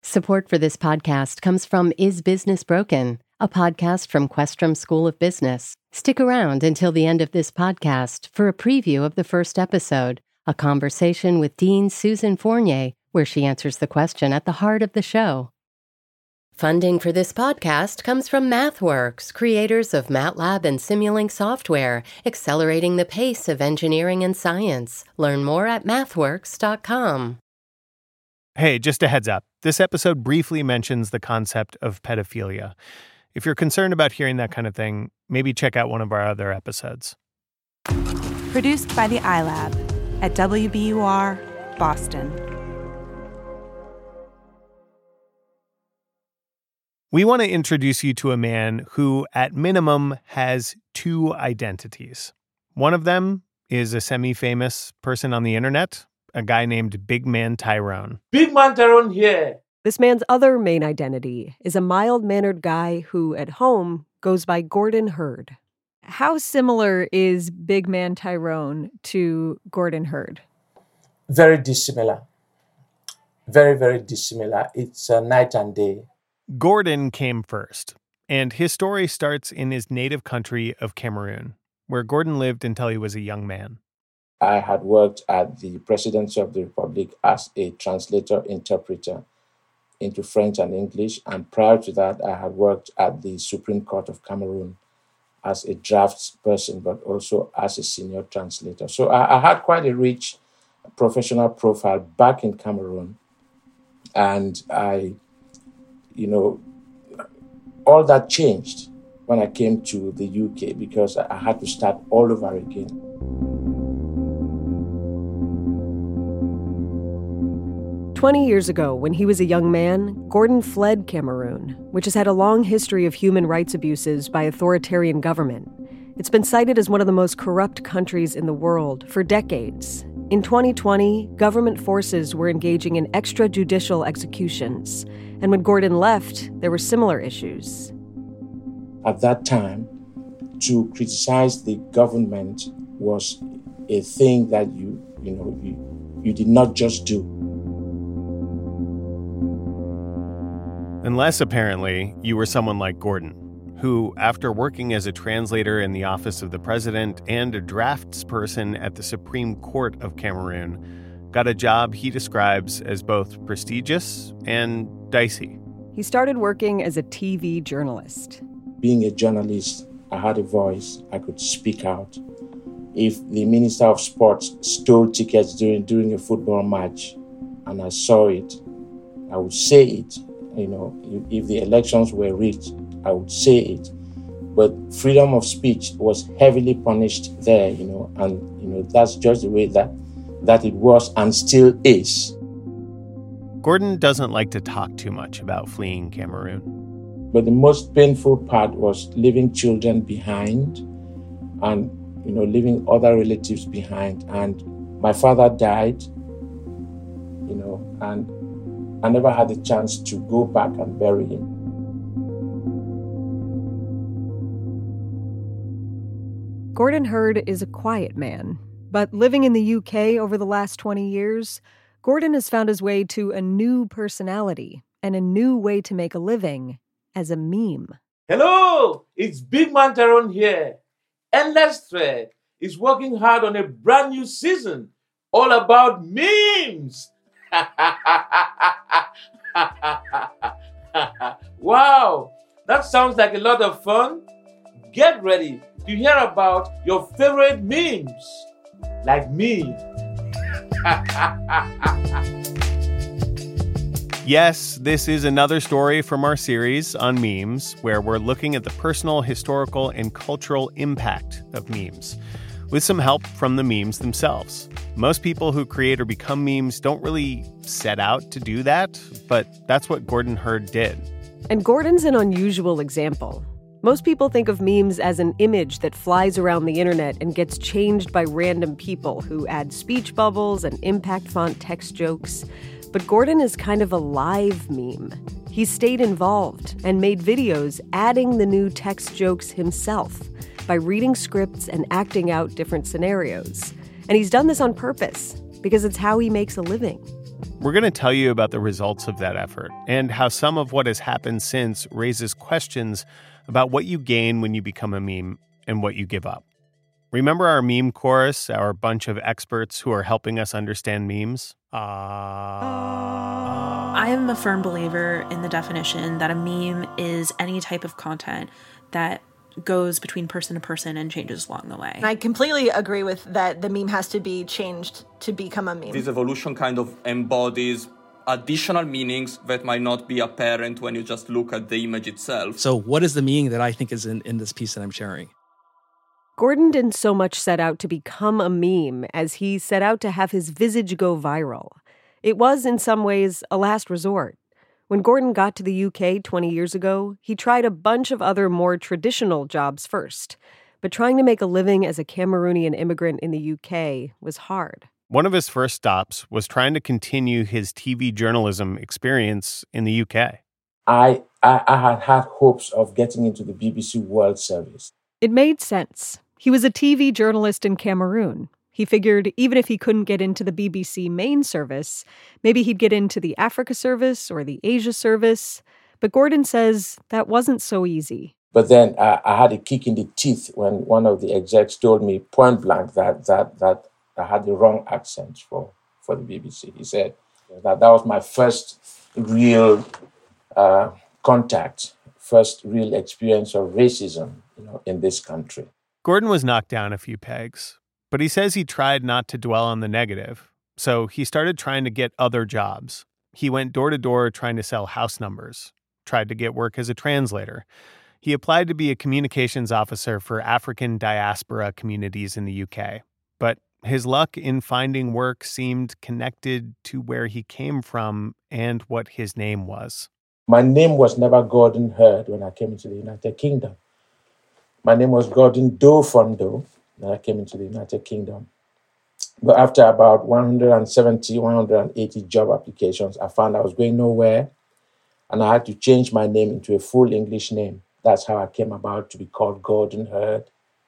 Support for this podcast comes from Is Business Broken, a podcast from Questrom School of Business. Stick around until the end of this podcast for a preview of the first episode, a conversation with Dean Susan Fournier, where she answers the question at the heart of the show. Funding for this podcast comes from MathWorks, creators of MATLAB and Simulink software, accelerating the pace of engineering and science. Learn more at mathworks.com. Hey, just a heads up. This episode briefly mentions the concept of pedophilia. If you're concerned about hearing that kind of thing, maybe check out one of our other episodes. Produced by the iLab at WBUR, Boston. We want to introduce you to a man who, at minimum, has two identities. One of them is a semi-famous person on the internet, a guy named Big Man Tyrone. Big Man Tyrone here. This man's other main identity is a mild-mannered guy who, at home, goes by Gordon Hurd. How similar is Big Man Tyrone to Gordon Hurd? Very dissimilar. Very, very dissimilar. It's night and day. Gordon came first, and his story starts in his native country of Cameroon, where Gordon lived until he was a young man. I had worked at the Presidency of the Republic as a translator-interpreter into French and English, and prior to that, I had worked at the Supreme Court of Cameroon as a draftsperson, but also as a senior translator. So I had quite a rich professional profile back in Cameroon, and all that changed when I came to the UK because I had to start all over again. "20 years ago, when he was a young man, Gordon fled Cameroon, which has had a long history of human rights abuses by authoritarian government. It's been cited as one of the most corrupt countries in the world for decades. In 2020, government forces were engaging in extrajudicial executions, and when Gordon left, there were similar issues. At that time, to criticize the government was a thing that you did not just do. Unless, apparently, you were someone like Gordon, who, after working as a translator in the office of the president and a draftsperson at the Supreme Court of Cameroon, got a job he describes as both prestigious and dicey. He started working as a TV journalist. Being a journalist, I had a voice. I could speak out. If the Minister of Sports stole tickets during a football match and I saw it, I would say it. If the elections were rigged, I would say it. But freedom of speech was heavily punished there, and that's just the way that it was and still is. Gordon doesn't like to talk too much about fleeing Cameroon. But the most painful part was leaving children behind and, leaving other relatives behind. And my father died, and I never had the chance to go back and bury him. Gordon Hurd is a quiet man, but living in the UK over the last 20 years, Gordon has found his way to a new personality and a new way to make a living as a meme. Hello, it's Big Man Tyrone here. Endless Thread is working hard on a brand new season all about memes. Wow, that sounds like a lot of fun. Get ready to hear about your favorite memes, like me. Yes, this is another story from our series on memes, where we're looking at the personal, historical, and cultural impact of memes, with some help from the memes themselves. Most people who create or become memes don't really set out to do that, but that's what Gordon Hurd did. And Gordon's an unusual example. Most people think of memes as an image that flies around the internet and gets changed by random people who add speech bubbles and impact font text jokes. But Gordon is kind of a live meme. He stayed involved and made videos adding the new text jokes himself by reading scripts and acting out different scenarios. And he's done this on purpose because it's how he makes a living. We're going to tell you about the results of that effort and how some of what has happened since raises questions about what you gain when you become a meme and what you give up. Remember our meme chorus, our bunch of experts who are helping us understand memes? I am a firm believer in the definition that a meme is any type of content that goes between person to person and changes along the way. I completely agree with that. The meme has to be changed to become a meme. This evolution kind of embodies additional meanings that might not be apparent when you just look at the image itself. So what is the meaning that I think is in this piece that I'm sharing? Gordon didn't so much set out to become a meme as he set out to have his visage go viral. It was, in some ways, a last resort. When Gordon got to the UK 20 years ago, he tried a bunch of other more traditional jobs first. But trying to make a living as a Cameroonian immigrant in the UK was hard. One of his first stops was trying to continue his TV journalism experience in the UK. I had hopes of getting into the BBC World Service. It made sense. He was a TV journalist in Cameroon. He figured even if he couldn't get into the BBC main service, maybe he'd get into the Africa service or the Asia service. But Gordon says that wasn't so easy. But then I had a kick in the teeth when one of the execs told me point blank that I had the wrong accent for the BBC. He said that was my first real contact, first real experience of racism, in this country. Gordon was knocked down a few pegs, but he says he tried not to dwell on the negative. So he started trying to get other jobs. He went door to door trying to sell house numbers, tried to get work as a translator. He applied to be a communications officer for African diaspora communities in the UK. But his luck in finding work seemed connected to where he came from and what his name was. My name was never Gordon Hurd when I came into the United Kingdom. My name was Gordon Doe Fondo when I came into the United Kingdom. But after about 180 job applications, I found I was going nowhere, and I had to change my name into a full English name. That's how I came about to be called Gordon Hurd.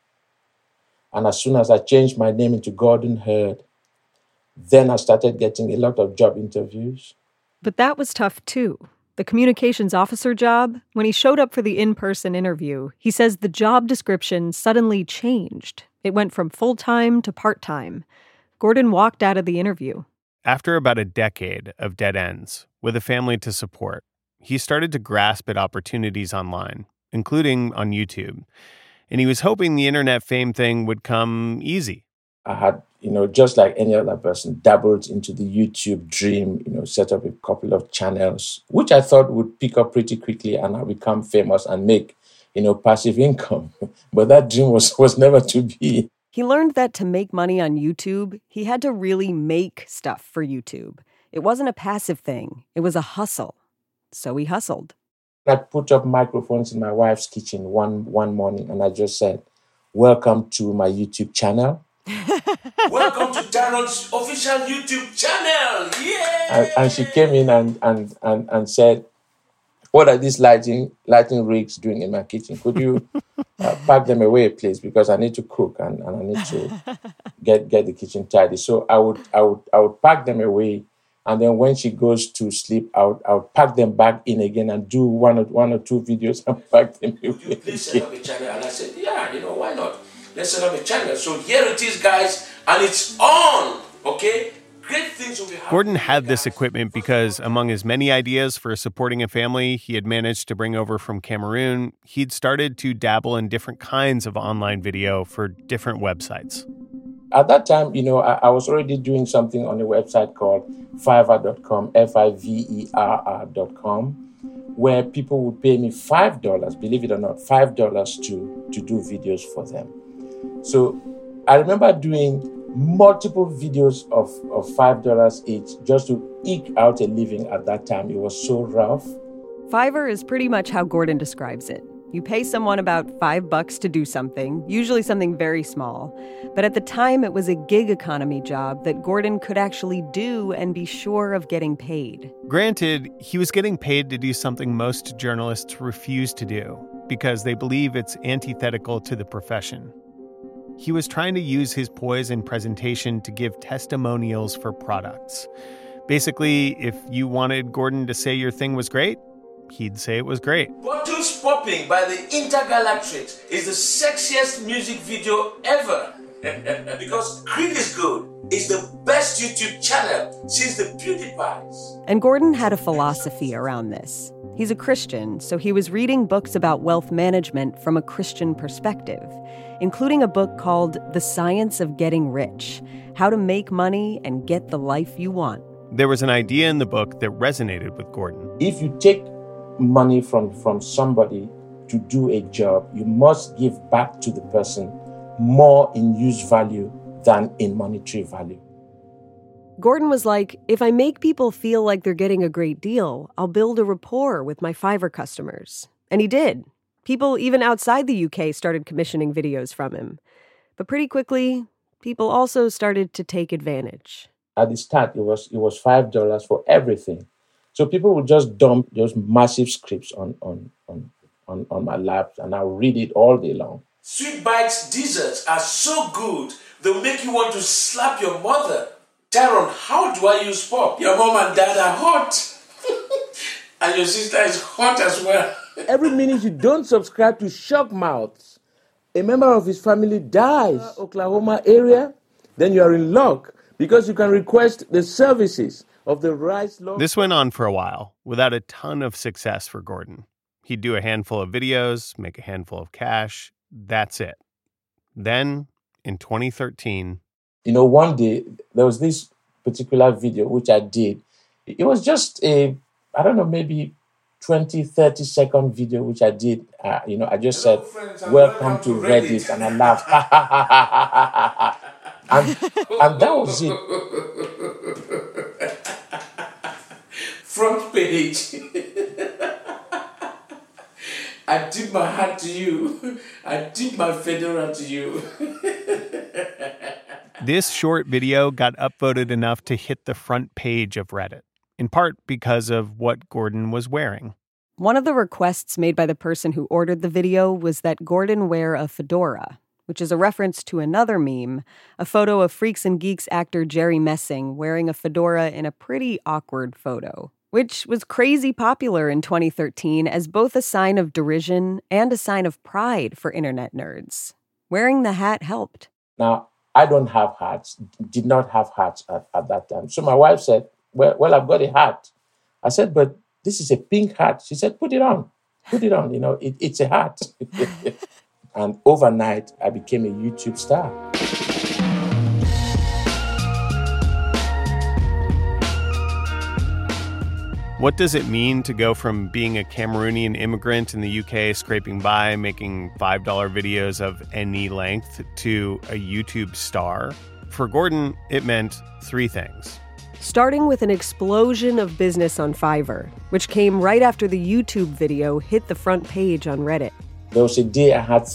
And as soon as I changed my name into Gordon Hurd, then I started getting a lot of job interviews. But that was tough too. The communications officer job, when he showed up for the in-person interview, he says the job description suddenly changed. It went from full-time to part-time. Gordon walked out of the interview. After about a decade of dead ends, with a family to support, he started to grasp at opportunities online, including on YouTube. And he was hoping the internet fame thing would come easy. I had, just like any other person, dabbled into the YouTube dream, set up a couple of channels, which I thought would pick up pretty quickly and I'll become famous and make, passive income. But that dream was never to be. He learned that to make money on YouTube, he had to really make stuff for YouTube. It wasn't a passive thing. It was a hustle. So he hustled. I put up microphones in my wife's kitchen one morning and I just said, "Welcome to my YouTube channel." Welcome to Darren's official YouTube channel. Yeah. And she came in and said, "What are these lighting rigs doing in my kitchen? Could you pack them away, please? Because I need to cook and I need to get the kitchen tidy." So I would pack them away, and then when she goes to sleep, I would pack them back in again and do one or two videos and pack them away. Could you please set up a channel? And I said, "Yeah, why not? Let's set up a channel." So here it is, guys, and it's on, okay? Great things will be happening. Gordon had this equipment because, among his many ideas for supporting a family he had managed to bring over from Cameroon, he'd started to dabble in different kinds of online video for different websites. At that time, I was already doing something on a website called Fiverr.com, Fiverr.com, where people would pay me $5, believe it or not, $5 to do videos for them. So I remember doing multiple videos of $5 each just to eke out a living at that time. It was so rough. Fiverr is pretty much how Gordon describes it. You pay someone about $5 to do something, usually something very small. But at the time, it was a gig economy job that Gordon could actually do and be sure of getting paid. Granted, he was getting paid to do something most journalists refuse to do because they believe it's antithetical to the profession. He was trying to use his poise and presentation to give testimonials for products. Basically, if you wanted Gordon to say your thing was great, he'd say it was great. Bottles Popping by the Intergalactics is the sexiest music video ever. Because Creed is Good is the best YouTube channel since the PewDiePies. And Gordon had a philosophy around this. He's a Christian, so he was reading books about wealth management from a Christian perspective, including a book called The Science of Getting Rich: How to Make Money and Get the Life You Want. There was an idea in the book that resonated with Gordon. If you take money from somebody to do a job, you must give back to the person more in use value than in monetary value. Gordon was like, if I make people feel like they're getting a great deal, I'll build a rapport with my Fiverr customers. And he did. People even outside the UK started commissioning videos from him. But pretty quickly, people also started to take advantage. At the start, it was $5 for everything. So people would just dump those massive scripts on my lap, and I'll read it all day long. Sweet Bites desserts are so good, they'll make you want to slap your mother. Tyrone, how do I use pop? Your mom and dad are hot. And your sister is hot as well. Every minute you don't subscribe to Shock Mouths, a member of his family dies. Oklahoma area, then you are in luck because you can request the services of the Rice Law. This went on for a while without a ton of success for Gordon. He'd do a handful of videos, make a handful of cash. That's it. Then, in 2013... one day, there was this particular video which I did. It was just maybe 20, 30-second video which I did. I just said, welcome to Reddit, and I laughed. and that was it. Front page. I tip my hat to you. I tip my fedora to you. This short video got upvoted enough to hit the front page of Reddit, in part because of what Gordon was wearing. One of the requests made by the person who ordered the video was that Gordon wear a fedora, which is a reference to another meme, a photo of Freaks and Geeks actor Jerry Messing wearing a fedora in a pretty awkward photo, which was crazy popular in 2013 as both a sign of derision and a sign of pride for internet nerds. Wearing the hat helped. Now, I don't have hats, did not have hats at that time. So my wife said, well, I've got a hat. I said, but this is a pink hat. She said, put it on. It's a hat. And overnight, I became a YouTube star. What does it mean to go from being a Cameroonian immigrant in the UK scraping by, making $5 videos of any length, to a YouTube star? For Gordon, it meant three things. Starting with an explosion of business on Fiverr, which came right after the YouTube video hit the front page on Reddit. There was a day I had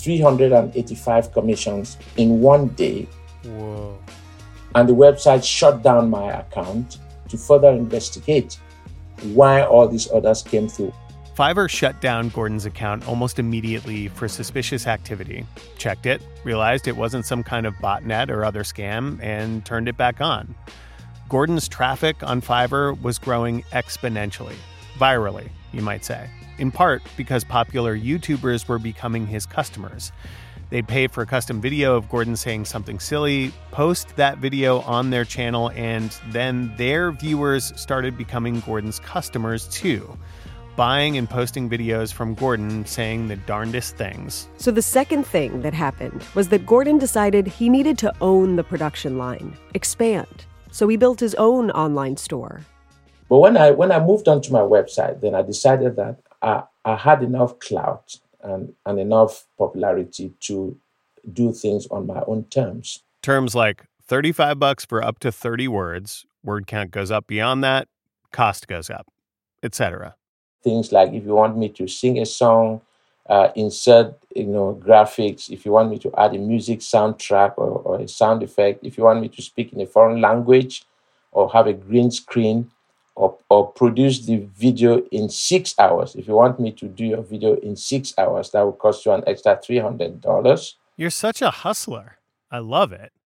385 commissions in one day. Whoa. And the website shut down my account to further investigate why all these orders came through. Fiverr shut down Gordon's account almost immediately for suspicious activity. Checked it, realized it wasn't some kind of botnet or other scam, and turned it back on. Gordon's traffic on Fiverr was growing exponentially, virally, you might say, in part because popular YouTubers were becoming his customers. They'd pay for a custom video of Gordon saying something silly, post that video on their channel, and then their viewers started becoming Gordon's customers too, buying and posting videos from Gordon saying the darndest things. So the second thing that happened was that Gordon decided he needed to own the production line, expand. So he built his own online store. But when I moved onto my website, then I decided that I had enough clout and enough popularity to do things on my own terms. Terms like $35 for up to 30 words, word count goes up beyond that, cost goes up, etc. Things like if you want me to sing a song, insert graphics, if you want me to add a music soundtrack or a sound effect, if you want me to speak in a foreign language or have a green screen, or produce the video in 6 hours. If you want me to do your video in 6 hours, that will cost you an extra $300. You're such a hustler. I love it.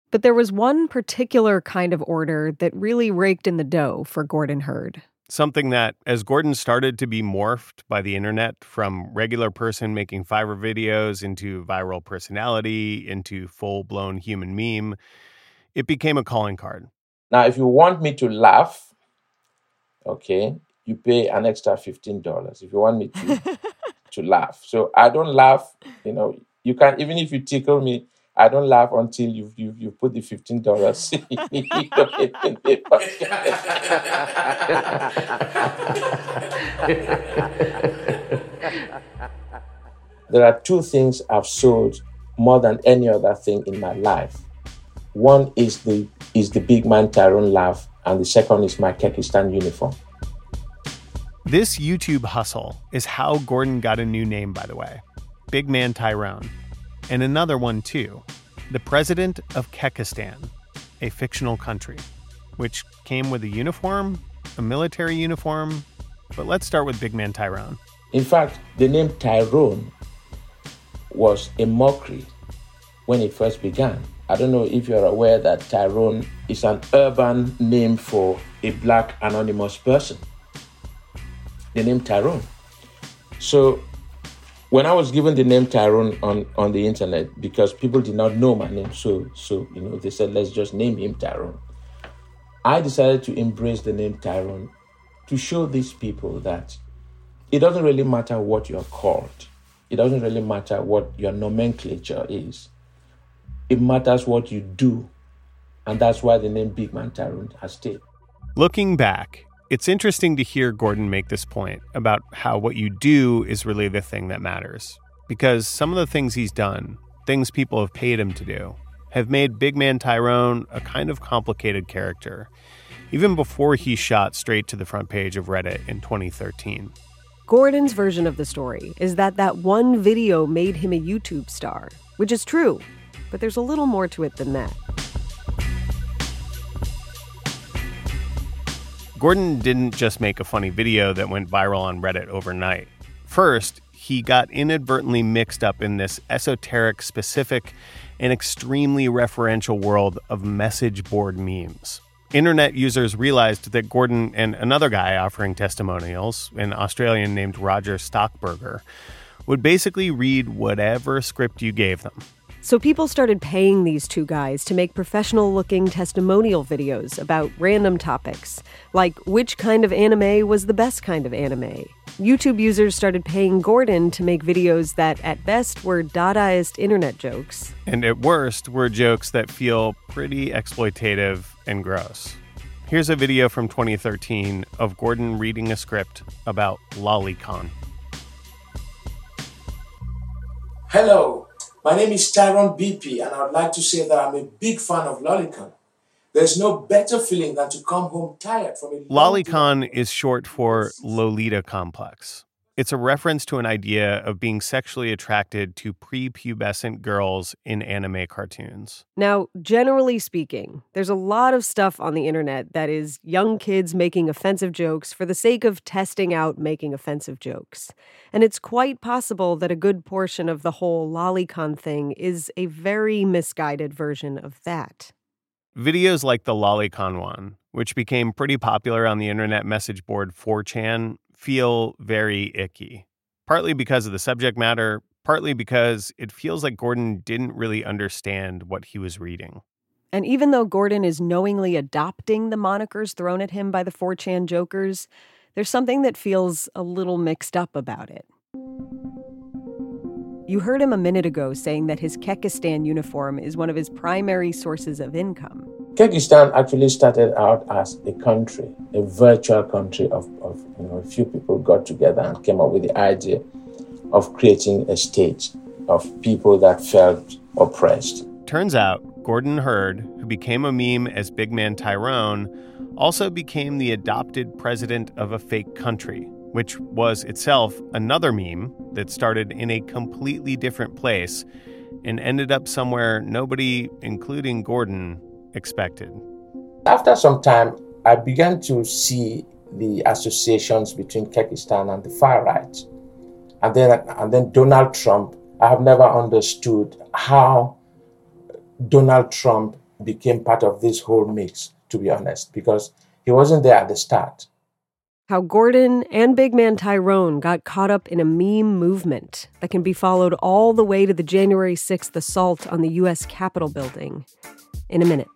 But there was one particular kind of order that really raked in the dough for Gordon Hurd. Something that, as Gordon started to be morphed by the internet from regular person making Fiverr videos into viral personality, into full-blown human meme, it became a calling card. Now, if you want me to laugh, okay, you pay an extra $15 if you want me to laugh. So I don't laugh, you can, even if you tickle me, I don't laugh until you put the $15 in the pocket. There are two things I've sold more than any other thing in my life. One is the Big Man Tyrone laugh, and the second is my Kekistan uniform. This YouTube hustle is how Gordon got a new name, by the way. Big Man Tyrone. And another one, too. The president of Kekistan, a fictional country, which came with a uniform, a military uniform. But let's start with Big Man Tyrone. In fact, the name Tyrone was a mockery when it first began. I don't know if you're aware that Tyrone is an urban name for a black anonymous person. The name Tyrone. So when I was given the name Tyrone on the internet, because people did not know my name, so they said, let's just name him Tyrone. I decided to embrace the name Tyrone to show these people that it doesn't really matter what you're called. It doesn't really matter what your nomenclature is. It matters what you do. And that's why the name Big Man Tyrone has stayed. Looking back, it's interesting to hear Gordon make this point about how what you do is really the thing that matters. Because some of the things he's done, things people have paid him to do, have made Big Man Tyrone a kind of complicated character, even before he shot straight to the front page of Reddit in 2013. Gordon's version of the story is that one video made him a YouTube star, which is true, but there's a little more to it than that. Gordon didn't just make a funny video that went viral on Reddit overnight. First, he got inadvertently mixed up in this esoteric, specific, and extremely referential world of message board memes. Internet users realized that Gordon and another guy offering testimonials, an Australian named Roger Stockburger, would basically read whatever script you gave them. So people started paying these two guys to make professional-looking testimonial videos about random topics, like which kind of anime was the best kind of anime. YouTube users started paying Gordon to make videos that, at best, were Dadaist internet jokes. And at worst, were jokes that feel pretty exploitative and gross. Here's a video from 2013 of Gordon reading a script about Lolicon. Hello. My name is Tyrone BP, and I would like to say that I'm a big fan of Lolicon. There's no better feeling than to come home tired from a Lolicon is short for Lolita Complex. It's a reference to an idea of being sexually attracted to prepubescent girls in anime cartoons. Now, generally speaking, there's a lot of stuff on the internet that is young kids making offensive jokes for the sake of testing out making offensive jokes. And it's quite possible that a good portion of the whole Lolicon thing is a very misguided version of that. Videos like the Lolicon one, which became pretty popular on the internet message board 4chan, feel very icky. Partly because of the subject matter, partly because it feels like Gordon didn't really understand what he was reading. And even though Gordon is knowingly adopting the monikers thrown at him by the 4chan jokers, there's something that feels a little mixed up about it. You heard him a minute ago saying that his Kekistan uniform is one of his primary sources of income. Kekistan actually started out as a country, a virtual country of a few people got together and came up with the idea of creating a state of people that felt oppressed. Turns out, Gordon Hurd, who became a meme as Big Man Tyrone, also became the adopted president of a fake country, which was itself another meme that started in a completely different place and ended up somewhere nobody, including Gordon, expected. After some time, I began to see the associations between Kekistan and the far right. And then Donald Trump. I have never understood how Donald Trump became part of this whole mix, to be honest, because he wasn't there at the start. How Gordon and Big Man Tyrone got caught up in a meme movement that can be followed all the way to the January 6th assault on the U.S. Capitol building. In a minute.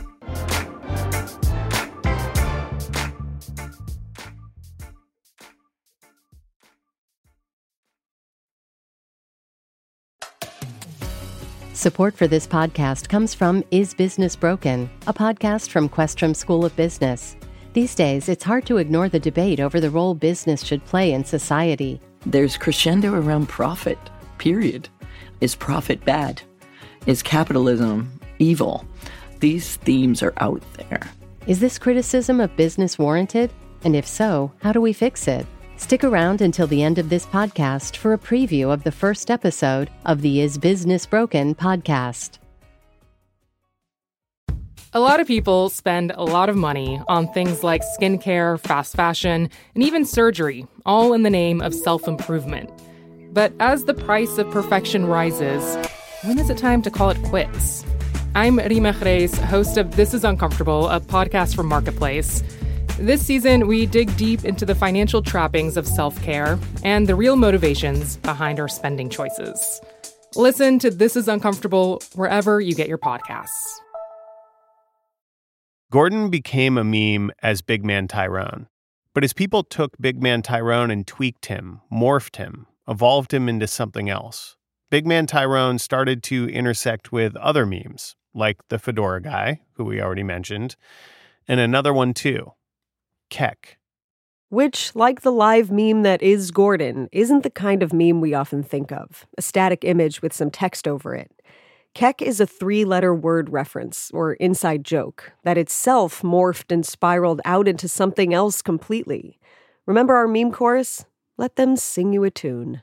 Support for this podcast comes from Is Business Broken, a podcast from Questrom School of Business. These days, it's hard to ignore the debate over the role business should play in society. There's crescendo around profit, period. Is profit bad? Is capitalism evil? These themes are out there. Is this criticism of business warranted? And if so, how do we fix it? Stick around until the end of this podcast for a preview of the first episode of the Is Business Broken podcast. A lot of people spend a lot of money on things like skincare, fast fashion, and even surgery, all in the name of self-improvement. But as the price of perfection rises, when is it time to call it quits? I'm Rima Jerez, host of This Is Uncomfortable, a podcast from Marketplace. This season, we dig deep into the financial trappings of self-care and the real motivations behind our spending choices. Listen to This Is Uncomfortable wherever you get your podcasts. Gordon became a meme as Big Man Tyrone. But as people took Big Man Tyrone and tweaked him, morphed him, evolved him into something else, Big Man Tyrone started to intersect with other memes, like the Fedora guy, who we already mentioned, and another one too, Kek. Which, like the live meme that is Gordon, isn't the kind of meme we often think of, a static image with some text over it. Kek is a 3-letter word reference, or inside joke, that itself morphed and spiraled out into something else completely. Remember our meme chorus? Let them sing you a tune.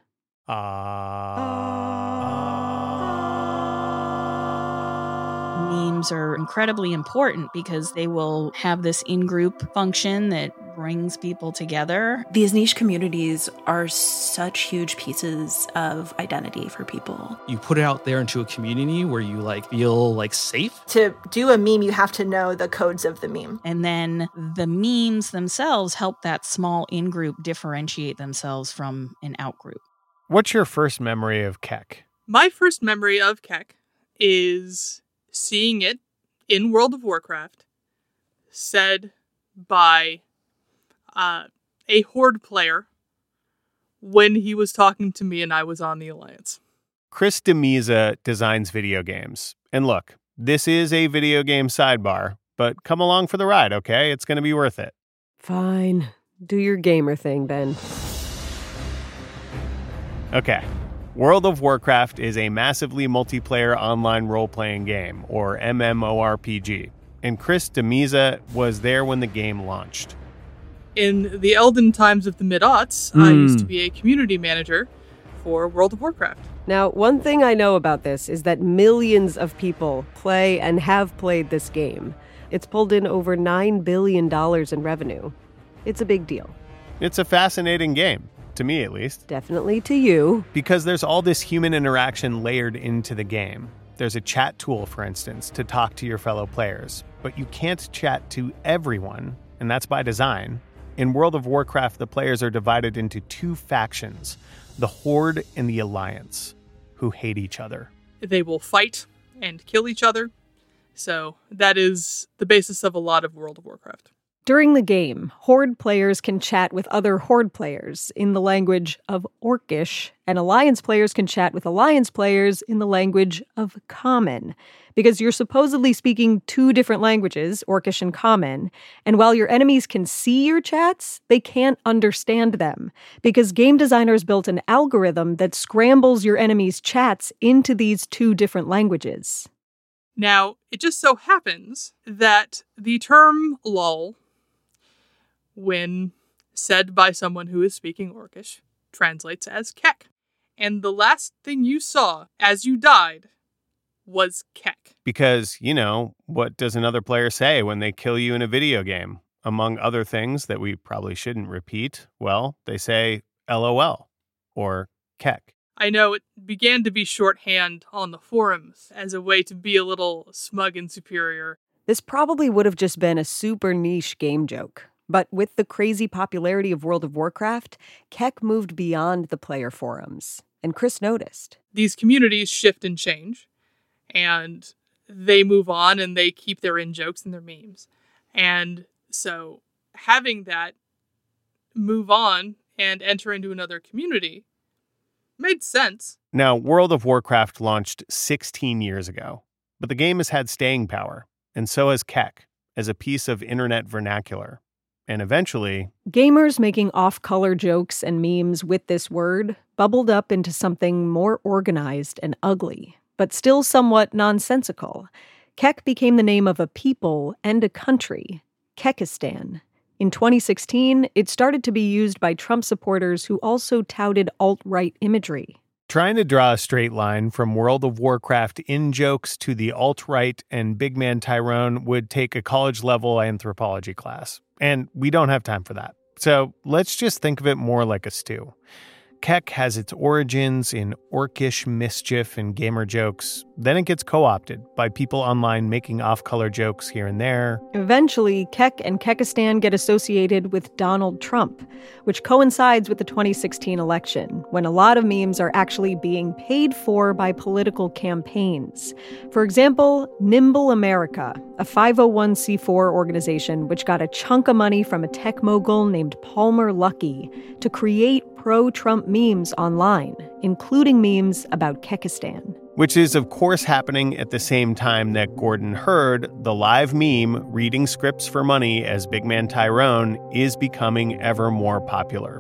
Memes are incredibly important because they will have this in-group function that brings people together. These niche communities are such huge pieces of identity for people. You put it out there into a community where you feel safe. To do a meme, you have to know the codes of the meme. And then the memes themselves help that small in-group differentiate themselves from an out-group. What's your first memory of Kek? My first memory of Kek is seeing it in World of Warcraft said by a Horde player when he was talking to me and I was on the Alliance. Chris DeMisa designs video games. And look, this is a video game sidebar, but come along for the ride, okay? It's going to be worth it. Fine. Do your gamer thing, Ben. Okay. World of Warcraft is a massively multiplayer online role-playing game, or MMORPG. And Chris DeMisa was there when the game launched. In the elden times of the mid-aughts, I used to be a community manager for World of Warcraft. Now, one thing I know about this is that millions of people play and have played this game. It's pulled in over $9 billion in revenue. It's a big deal. It's a fascinating game, to me at least. Definitely to you. Because there's all this human interaction layered into the game. There's a chat tool, for instance, to talk to your fellow players. But you can't chat to everyone, and that's by design. In World of Warcraft, the players are divided into 2 factions, the Horde and the Alliance, who hate each other. They will fight and kill each other. So that is the basis of a lot of World of Warcraft. During the game, Horde players can chat with other Horde players in the language of Orcish, and Alliance players can chat with Alliance players in the language of Common, because you're supposedly speaking 2 different languages, Orcish and Common, and while your enemies can see your chats, they can't understand them, because game designers built an algorithm that scrambles your enemies' chats into these 2 different languages. Now, it just so happens that the term lol, when said by someone who is speaking Orcish, translates as Kek. And the last thing you saw as you died was Kek. Because, what does another player say when they kill you in a video game? Among other things that we probably shouldn't repeat, well, they say LOL or Kek. I know it began to be shorthand on the forums as a way to be a little smug and superior. This probably would have just been a super niche game joke. But with the crazy popularity of World of Warcraft, Keck moved beyond the player forums. And Chris noticed. These communities shift and change, and they move on and they keep their in-jokes and their memes. And so having that move on and enter into another community made sense. Now, World of Warcraft launched 16 years ago, but the game has had staying power, and so has Keck, as a piece of internet vernacular. And eventually, gamers making off-color jokes and memes with this word bubbled up into something more organized and ugly, but still somewhat nonsensical. Keck became the name of a people and a country, Kekistan. In 2016, it started to be used by Trump supporters who also touted alt-right imagery. Trying to draw a straight line from World of Warcraft in-jokes to the alt-right and Big Man Tyrone would take a college-level anthropology class. And we don't have time for that. So let's just think of it more like a stew. Keck has its origins in orcish mischief and gamer jokes. Then it gets co-opted by people online making off-color jokes here and there. Eventually, Keck and Kekistan get associated with Donald Trump, which coincides with the 2016 election, when a lot of memes are actually being paid for by political campaigns. For example, Nimble America, a 501c4 organization which got a chunk of money from a tech mogul named Palmer Luckey to create pro-Trump memes online, including memes about Kekistan. Which is, of course, happening at the same time that Gordon Hurd, the live meme reading scripts for money as Big Man Tyrone, is becoming ever more popular.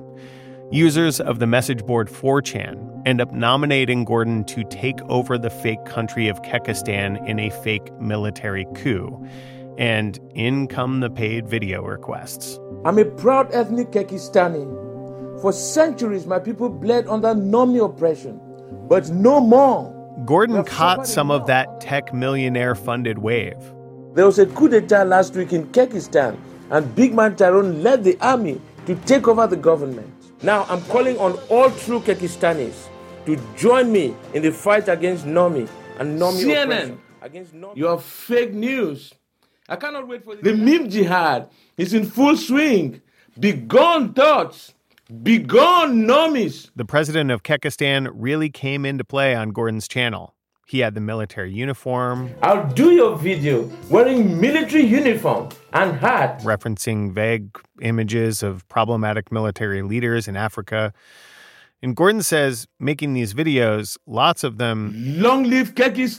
Users of the message board 4chan end up nominating Gordon to take over the fake country of Kekistan in a fake military coup. And in come the paid video requests. I'm a proud ethnic Kekistani. For centuries, my people bled under Nomi oppression, but no more. Gordon caught some of that tech millionaire-funded wave. There was a coup d'etat last week in Kekistan, and Big Man Tyrone led the army to take over the government. Now, I'm calling on all true Kekistanis to join me in the fight against Nomi and Nomi oppression. CNN, your fake news. I cannot wait for the meme jihad is in full swing. Be gone, thoughts. Be gone, Nomis! The president of Kekistan really came into play on Gordon's channel. He had the military uniform. I'll do your video wearing military uniform and hat. Referencing vague images of problematic military leaders in Africa. And Gordon says, making these videos, lots of them, long live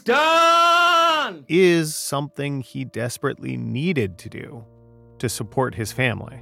Kekistan, is something he desperately needed to do to support his family.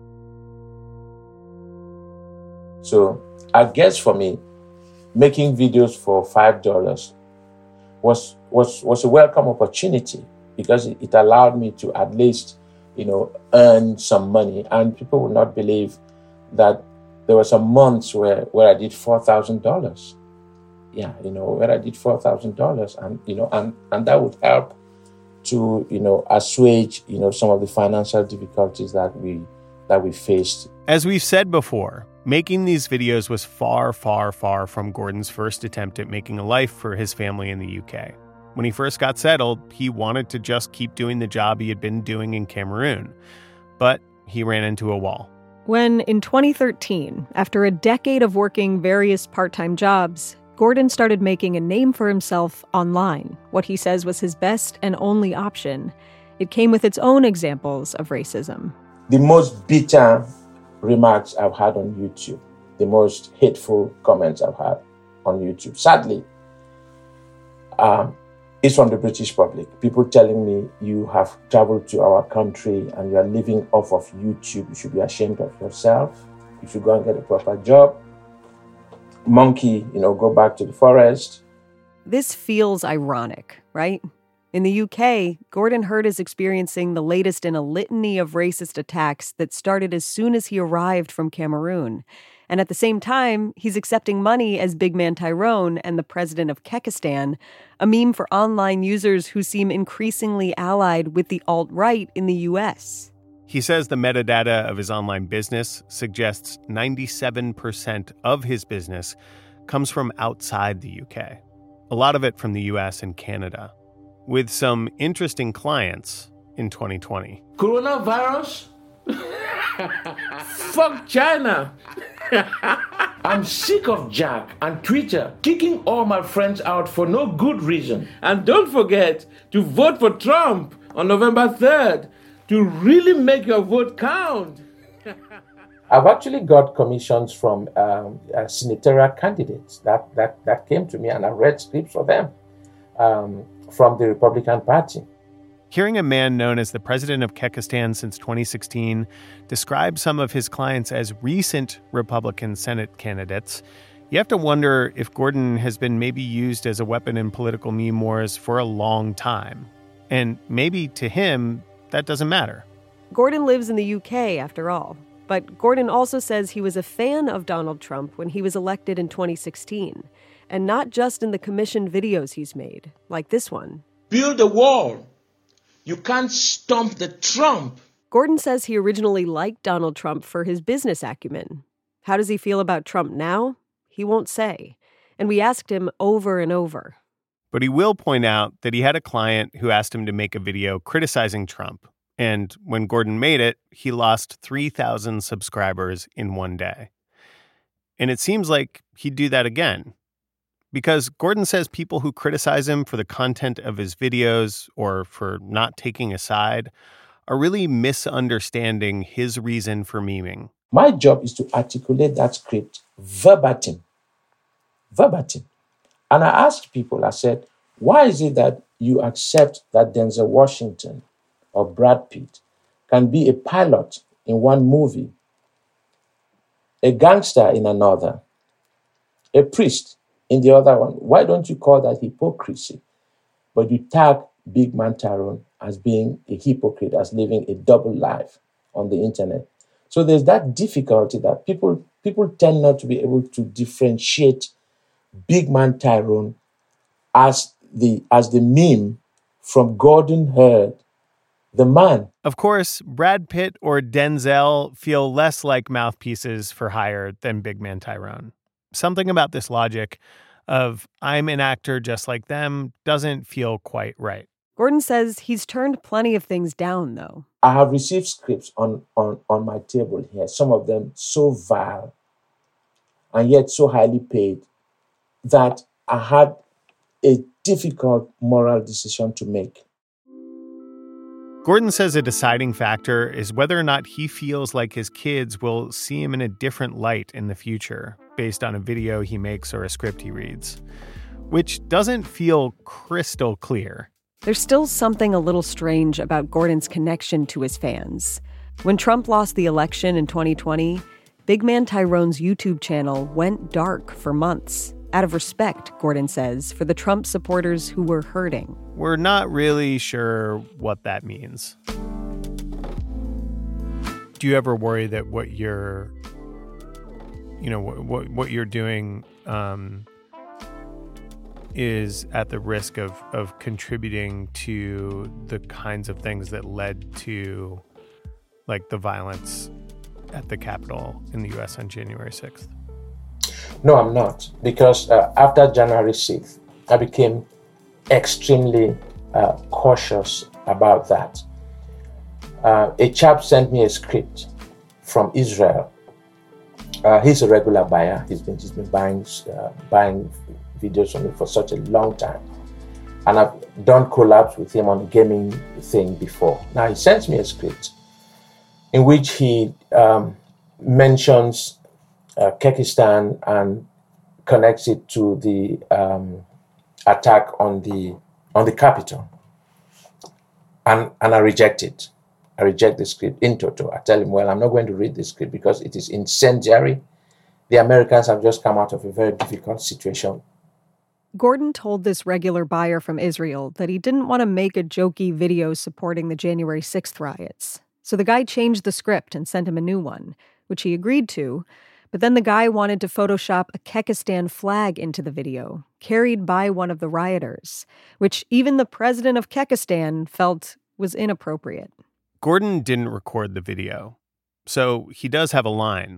So I guess for me, making videos for $5 was a welcome opportunity because it allowed me to at least, earn some money. And people would not believe that there were some months where I did $4,000. Yeah, where I did $4,000 and that would help to, assuage, some of the financial difficulties that we faced. As we've said before, making these videos was far, far, far from Gordon's first attempt at making a life for his family in the UK. When he first got settled, he wanted to just keep doing the job he had been doing in Cameroon. But he ran into a wall. When, in 2013, after a decade of working various part-time jobs, Gordon started making a name for himself online, what he says was his best and only option. It came with its own examples of racism. The most bitter remarks I've had on YouTube, the most hateful comments I've had on YouTube, sadly, is from the British public. People telling me, you have traveled to our country and you are living off of YouTube. You should be ashamed of yourself. You should go and get a proper job. Monkey, go back to the forest. This feels ironic, right? In the UK, Gordon Hurd is experiencing the latest in a litany of racist attacks that started as soon as he arrived from Cameroon. And at the same time, he's accepting money as Big Man Tyrone and the president of Kekistan, a meme for online users who seem increasingly allied with the alt-right in the US. He says the metadata of his online business suggests 97% of his business comes from outside the UK, a lot of it from the US and Canada, with some interesting clients in 2020. Coronavirus? Fuck China! I'm sick of Jack and Twitter kicking all my friends out for no good reason. And don't forget to vote for Trump on November 3rd to really make your vote count. I've actually got commissions from senatorial candidates that came to me, and I read scripts for them from the Republican Party. Hearing a man known as the president of Kekistan since 2016 describe some of his clients as recent Republican Senate candidates, you have to wonder if Gordon has been maybe used as a weapon in political meme wars for a long time. And maybe to him, that doesn't matter. Gordon lives in the UK, after all. But Gordon also says he was a fan of Donald Trump when he was elected in 2016. And not just in the commissioned videos he's made, like this one. Build a wall. You can't stomp the Trump. Gordon says he originally liked Donald Trump for his business acumen. How does he feel about Trump now? He won't say. And we asked him over and over. But he will point out that he had a client who asked him to make a video criticizing Trump. And when Gordon made it, he lost 3,000 subscribers in one day. And it seems like he'd do that again. Because Gordon says people who criticize him for the content of his videos or for not taking a side are really misunderstanding his reason for memeing. My job is to articulate that script verbatim. Verbatim. And I asked people, I said, why is it that you accept that Denzel Washington or Brad Pitt can be a pilot in one movie, a gangster in another, a priest in the other one? Why don't you call that hypocrisy? But you tag Big Man Tyrone as being a hypocrite, as living a double life on the internet. So there's that difficulty that people tend not to be able to differentiate Big Man Tyrone as the meme from Gordon Hurd, the man. Of course, Brad Pitt or Denzel feel less like mouthpieces for hire than Big Man Tyrone. Something about this logic of I'm an actor just like them doesn't feel quite right. Gordon says he's turned plenty of things down, though. I have received scripts on my table here, some of them so vile and yet so highly paid that I had a difficult moral decision to make. Gordon says a deciding factor is whether or not he feels like his kids will see him in a different light in the future based on a video he makes or a script he reads, which doesn't feel crystal clear. There's still something a little strange about Gordon's connection to his fans. When Trump lost the election in 2020, Big Man Tyrone's YouTube channel went dark for months. Out of respect, Gordon says, for the Trump supporters who were hurting. We're not really sure what that means. Do you ever worry that what you're doing is at the risk of contributing to the kinds of things that led to, like, the violence at the Capitol in the U.S. on January 6th? No, I'm not. Because after January 6th, I became extremely cautious about that. A chap sent me a script from Israel. He's a regular buyer. He's been buying videos from me for such a long time. And I've done collabs with him on the gaming thing before. Now, he sends me a script in which he mentions Kekistan and connects it to the attack on the Capitol. And I reject it. I reject the script in toto. I tell him, well, I'm not going to read the script because it is incendiary. The Americans have just come out of a very difficult situation. Gordon told this regular buyer from Israel that he didn't want to make a jokey video supporting the January 6th riots. So the guy changed the script and sent him a new one, which he agreed to. But then the guy wanted to Photoshop a Kekistan flag into the video, carried by one of the rioters, which even the president of Kekistan felt was inappropriate. Gordon didn't record the video, so he does have a line.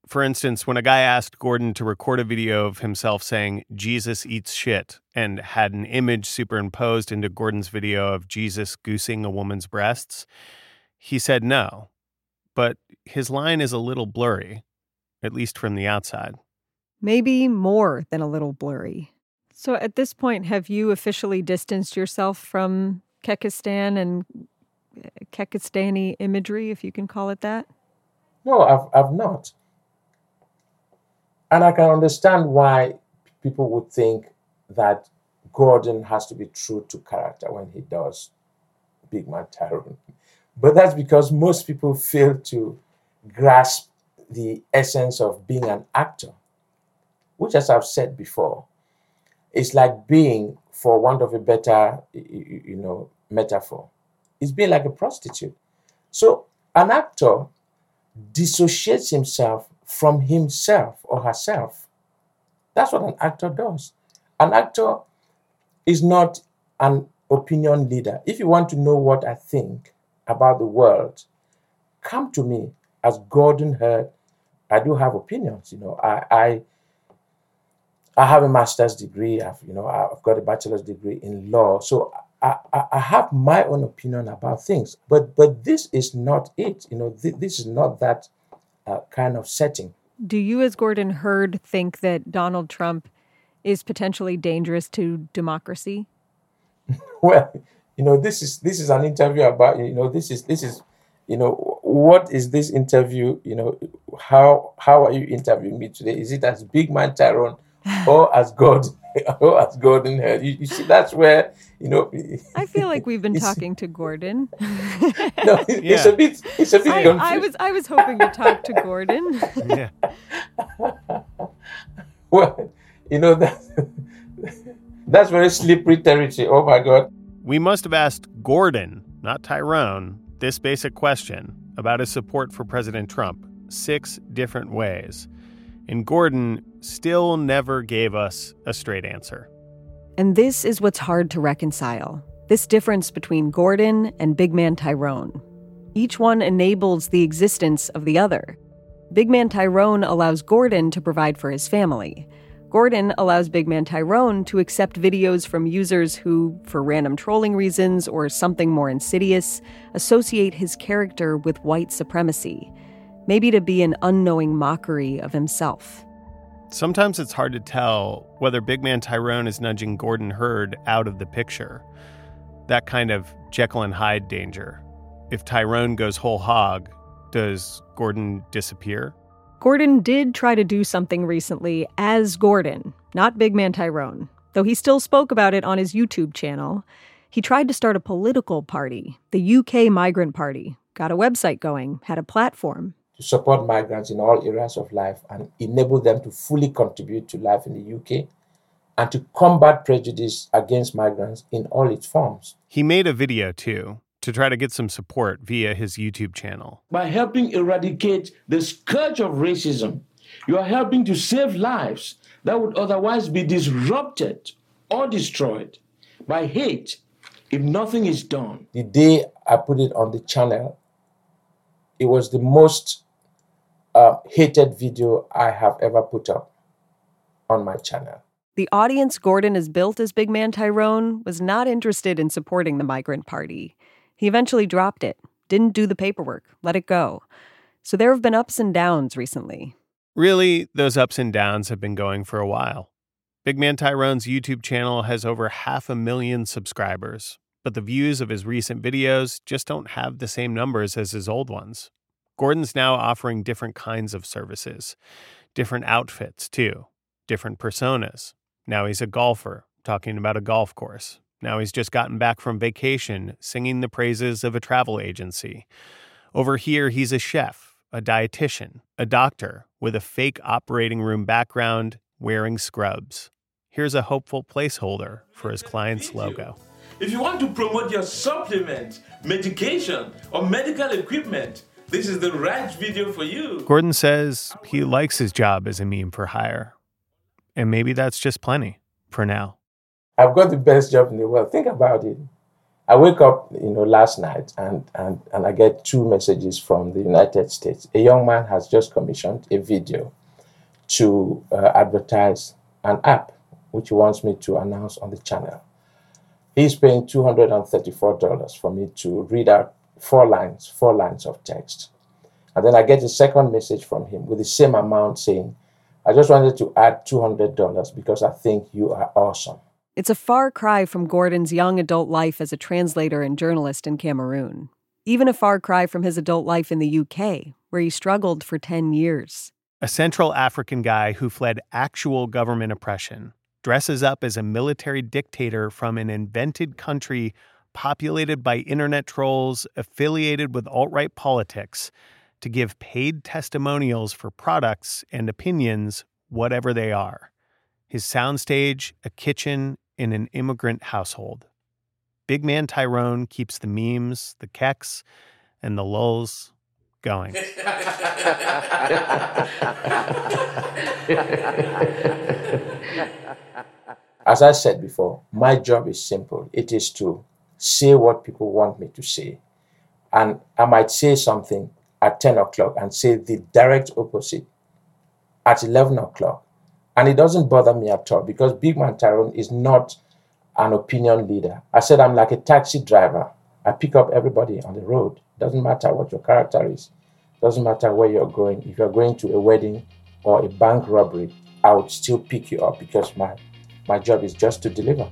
For instance, when a guy asked Gordon to record a video of himself saying, "Jesus eats shit," and had an image superimposed into Gordon's video of Jesus goosing a woman's breasts, he said no. But his line is a little blurry, at least from the outside. Maybe more than a little blurry. So at this point, have you officially distanced yourself from Kekistan and Kekistani imagery, if you can call it that? No, I've not. And I can understand why people would think that Gordon has to be true to character when he does Big Man Tyrone. But that's because most people fail to grasp the essence of being an actor, which, as I've said before, is like being, for want of a better, metaphor, is being like a prostitute. So an actor dissociates himself from himself or herself. That's what an actor does. An actor is not an opinion leader. If you want to know what I think about the world, come to me. As Gordon heard, I do have opinions. I have a master's degree. I've got a bachelor's degree in law. So I have my own opinion about things. But this is not it. This is not that kind of setting. Do you, as Gordon Hurd, think that Donald Trump is potentially dangerous to democracy? Well, this is an interview about, this is, what is this interview? How are you interviewing me today? Is it as Big Man Tyrone or as Gordon Hurd? You see, that's where, I feel like we've been talking to Gordon. No, it's a bit confusing. I was hoping to talk to Gordon. Yeah. Well, that's very slippery territory. Oh my God. We must have asked Gordon, not Tyrone, this basic question about his support for President Trump 6 different ways. And Gordon still never gave us a straight answer. And this is what's hard to reconcile, this difference between Gordon and Big Man Tyrone. Each one enables the existence of the other. Big Man Tyrone allows Gordon to provide for his family. Gordon allows Big Man Tyrone to accept videos from users who, for random trolling reasons or something more insidious, associate his character with white supremacy, maybe to be an unknowing mockery of himself. Sometimes it's hard to tell whether Big Man Tyrone is nudging Gordon Hurd out of the picture. That kind of Jekyll and Hyde danger. If Tyrone goes whole hog, does Gordon disappear? Gordon did try to do something recently as Gordon, not Big Man Tyrone, though he still spoke about it on his YouTube channel. He tried to start a political party, the UK Migrant Party, got a website going, had a platform. To support migrants in all areas of life and enable them to fully contribute to life in the UK and to combat prejudice against migrants in all its forms. He made a video, too, to try to get some support via his YouTube channel. By helping eradicate the scourge of racism, you are helping to save lives that would otherwise be disrupted or destroyed by hate if nothing is done. The day I put it on the channel, it was the most hated video I have ever put up on my channel. The audience Gordon has built as Big Man Tyrone was not interested in supporting the Migrant Party. He eventually dropped it, didn't do the paperwork, let it go. So there have been ups and downs recently. Really, those ups and downs have been going for a while. Big Man Tyrone's YouTube channel has over 500,000 subscribers, but the views of his recent videos just don't have the same numbers as his old ones. Gordon's now offering different kinds of services, different outfits too, different personas. Now he's a golfer, talking about a golf course. Now he's just gotten back from vacation, singing the praises of a travel agency. Over here, he's a chef, a dietitian, a doctor with a fake operating room background, wearing scrubs. Here's a hopeful placeholder for his client's logo. If you want to promote your supplement, medication, or medical equipment, this is the right video for you. Gordon says he likes his job as a meme for hire. And maybe that's just plenty for now. I've got the best job in the world. Think about it. I wake up, last night and I get 2 messages from the United States. A young man has just commissioned a video to advertise an app, which he wants me to announce on the channel. He's paying $234 for me to read out 4 lines of text. And then I get a second message from him with the same amount saying, I just wanted to add $200 because I think you are awesome. It's a far cry from Gordon's young adult life as a translator and journalist in Cameroon. Even a far cry from his adult life in the UK, where he struggled for 10 years. A Central African guy who fled actual government oppression dresses up as a military dictator from an invented country populated by internet trolls affiliated with alt-right politics to give paid testimonials for products and opinions, whatever they are. His soundstage, a kitchen in an immigrant household. Big Man Tyrone keeps the memes, the keks, and the lulz going. As I said before, my job is simple. It is to say what people want me to say. And I might say something at 10 o'clock and say the direct opposite at 11 o'clock. And it doesn't bother me at all because Big Man Tyrone is not an opinion leader. I said I'm like a taxi driver. I pick up everybody on the road. Doesn't matter what your character is. Doesn't matter where you're going. If you're going to a wedding or a bank robbery, I would still pick you up because my job is just to deliver.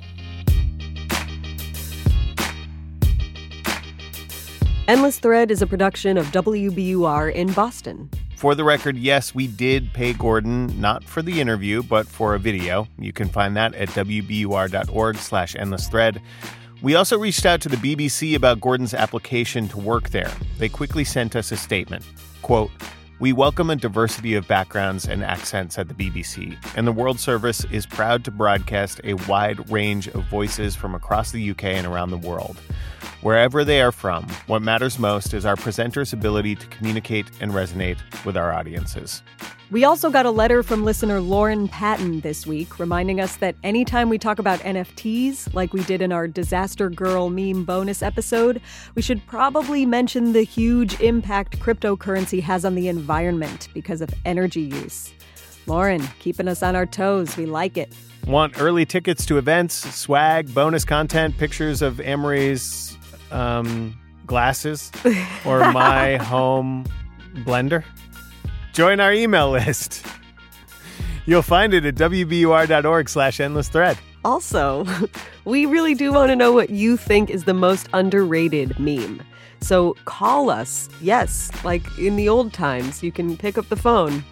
Endless Thread is a production of WBUR in Boston. For the record, yes, we did pay Gordon, not for the interview, but for a video. You can find that at wbur.org/endlessthread. We also reached out to the BBC about Gordon's application to work there. They quickly sent us a statement. Quote, "We welcome a diversity of backgrounds and accents at the BBC, and the World Service is proud to broadcast a wide range of voices from across the UK and around the world. Wherever they are from, what matters most is our presenters' ability to communicate and resonate with our audiences." We also got a letter from listener Lauren Patton this week, reminding us that anytime we talk about NFTs, like we did in our Disaster Girl meme bonus episode, we should probably mention the huge impact cryptocurrency has on the environment because of energy use. Lauren, keeping us on our toes. We like it. Want early tickets to events, swag, bonus content, pictures of Amory's glasses, or my home blender? Join our email list. You'll find it at wbur.org/endlessthread. Also, we really do want to know what you think is the most underrated meme. So call us. Yes, like in the old times, you can pick up the phone.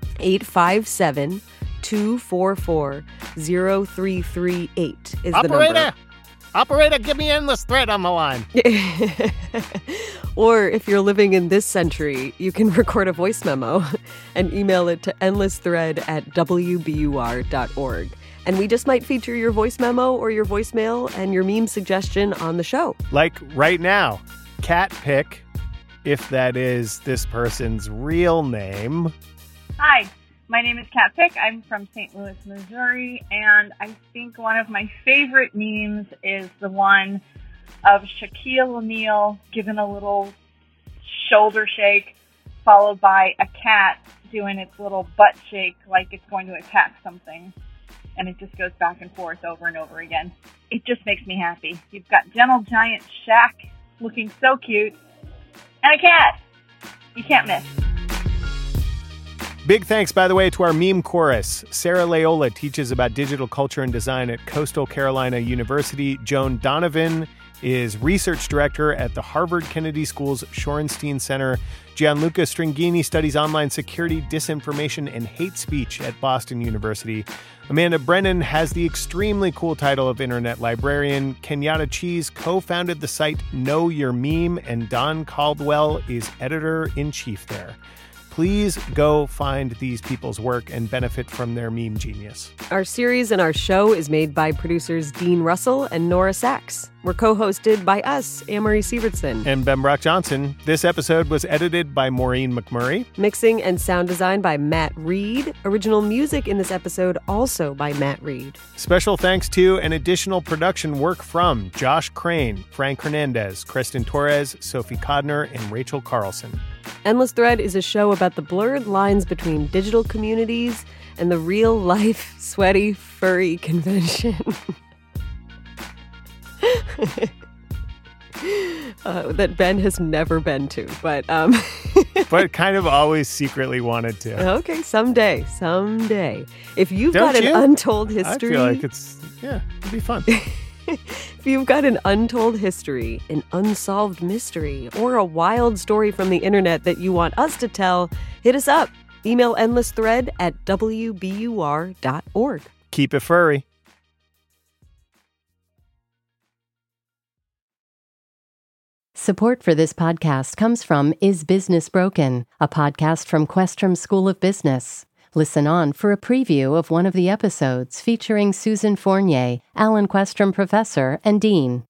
857-244-0338 is the number. Operator, give me Endless Thread on the line. Or if you're living in this century, you can record a voice memo and email it to endlessthread@wbur.org. And we just might feature your voice memo or your voicemail and your meme suggestion on the show. Like right now, Cat Pick, if that is this person's real name. Hi, my name is Kat Pick. I'm from St. Louis, Missouri, and I think one of my favorite memes is the one of Shaquille O'Neal giving a little shoulder shake, followed by a cat doing its little butt shake like it's going to attack something. And it just goes back and forth over and over again. It just makes me happy. You've got gentle giant Shaq looking so cute, and a cat. You can't miss. Big thanks, by the way, to our meme chorus. Sarah Leola teaches about digital culture and design at Coastal Carolina University. Joan Donovan is research director at the Harvard Kennedy School's Shorenstein Center. Gianluca Stringini studies online security, disinformation, and hate speech at Boston University. Amanda Brennan has the extremely cool title of Internet Librarian. Kenyatta Cheese co-founded the site Know Your Meme, and Don Caldwell is editor-in-chief there. Please go find these people's work and benefit from their meme genius. Our series and our show is made by producers Dean Russell and Nora Sachs. We're co-hosted by us, Amory Sievertson. And Ben Brock Johnson. This episode was edited by Maureen McMurray. Mixing and sound design by Matt Reed. Original music in this episode also by Matt Reed. Special thanks to and additional production work from Josh Crane, Frank Hernandez, Kristen Torres, Sophie Codner, and Rachel Carlson. Endless Thread is a show about the blurred lines between digital communities and the real-life, sweaty, furry convention. That Ben has never been to, but but kind of always secretly wanted to. Okay, someday. If you've got an untold history, I feel like it'd be fun. If you've got an untold history, an unsolved mystery, or a wild story from the internet that you want us to tell, hit us up. Email endlessthread@wbur.org. Keep it furry. Support for this podcast comes from Is Business Broken, a podcast from Questrom School of Business. Listen on for a preview of one of the episodes featuring Susan Fournier, Alan Questrom Professor and Dean.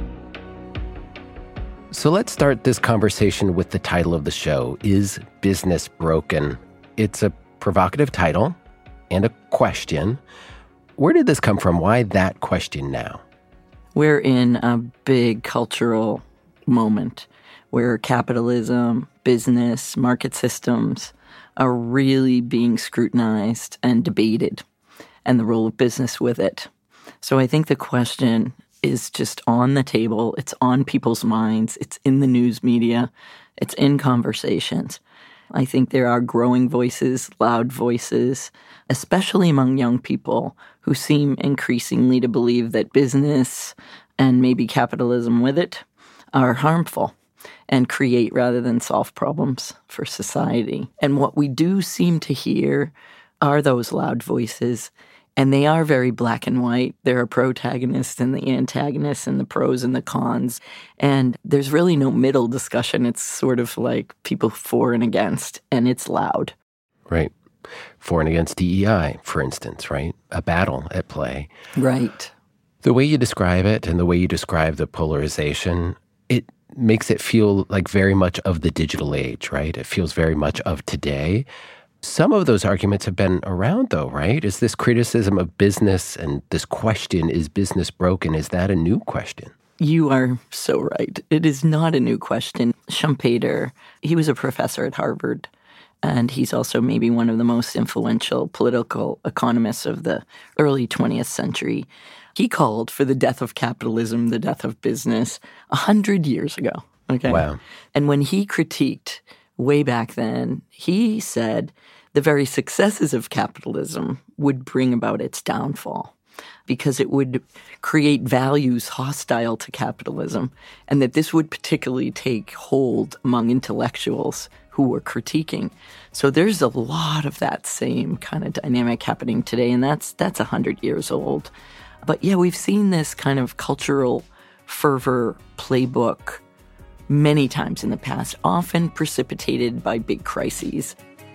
So let's start this conversation with the title of the show, Is Business Broken? It's a provocative title and a question. Where did this come from? Why that question now? We're in a big cultural moment where capitalism, business, market systems are really being scrutinized and debated, and the role of business with it. So I think the question is just on the table. It's on people's minds. It's in the news media. It's in conversations. I think there are growing voices, loud voices, especially among young people who seem increasingly to believe that business and maybe capitalism with it are harmful and create rather than solve problems for society. And what we do seem to hear are those loud voices, and they are very black and white. There are protagonists and the antagonists and the pros and the cons, and there's really no middle discussion. It's sort of like people for and against, and it's loud. Right. For and against DEI, for instance, right? A battle at play. Right. The way you describe it and the way you describe the polarization, it makes it feel like very much of the digital age, right? It feels very much of today. Some of those arguments have been around, though, right? Is this criticism of business and this question, is business broken, is that a new question? You are so right. It is not a new question. Schumpeter, he was a professor at Harvard, and he's also maybe one of the most influential political economists of the early 20th century. He called for the death of capitalism, the death of business, 100 years ago. Okay. Wow. And when he critiqued way back then, he said the very successes of capitalism would bring about its downfall because it would create values hostile to capitalism, and that this would particularly take hold among intellectuals who were critiquing. So there's a lot of that same kind of dynamic happening today, and that's 100 years old. But yeah, we've seen this kind of cultural fervor playbook many times in the past, often precipitated by big crises.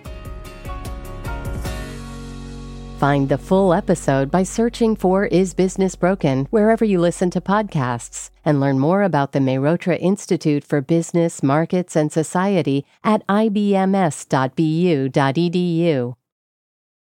Find the full episode by searching for Is Business Broken wherever you listen to podcasts, and learn more about the Mehrotra Institute for Business, Markets, and Society at ibms.bu.edu.